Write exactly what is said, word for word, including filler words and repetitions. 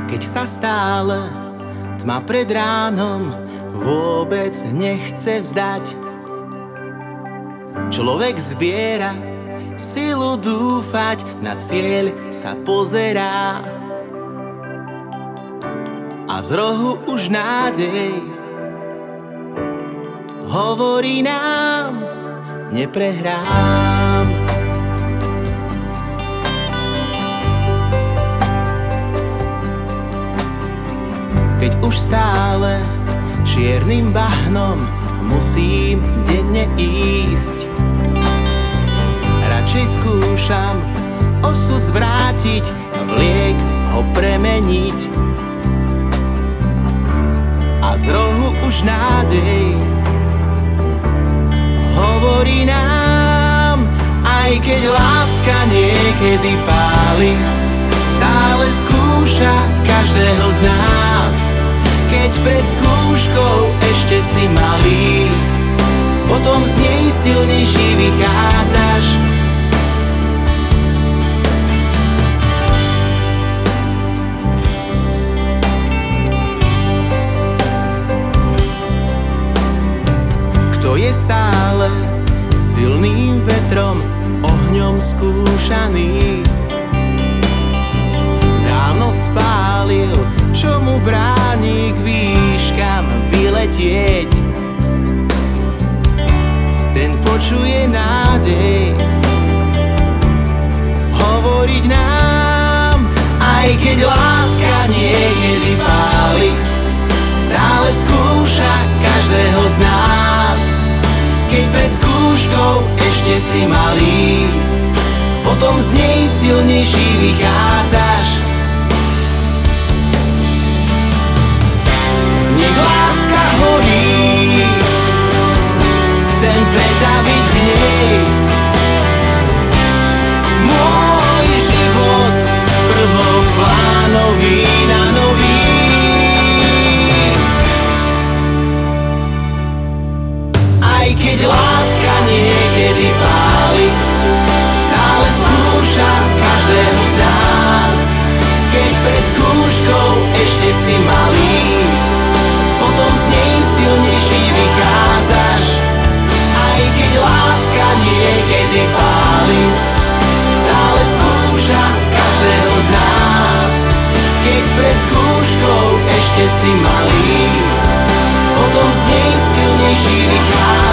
Keď sa stále tma pred ránom vôbec nechce vzdať, človek zbiera silu dúfať, na cieľ sa pozerá a z rohu už nádej hovorí nám: neprehrám. Keď už stále čiernym bahnom musím denne ísť, radšej skúšam osud zvrátiť, v liek ho premeniť. A z rohu už nádej hovorí nám: aj keď láska niekedy páli, stále skúša každého z nás. Keď pred skúškou ešte si malý, potom z nej silnejší vychádzaš. Kto je stále silným vetrom, ohňom skúšaný, dávno spálil, čo mu bráni k výškam vyletieť. Ten počuje nádej hovoriť nám: aj keď láska niekedy páli, stále skúša každého z nás. Keď pred skúškou ešte si malý, potom z nej silnejší vychádzaš. Nech láska horí, chcem pretaviť v nej môj život prvoplánový na nový. Aj keď láska niekedy páli, stále skúša každého z nás. Keď pred skúškou ešte si malý, potom z nej silnejší vychádzaš. Aj keď láska niekedy páli, stále skúša každého z nás. Keď pred skúškou ešte si malý, potom z nej silnejší vychádzaš.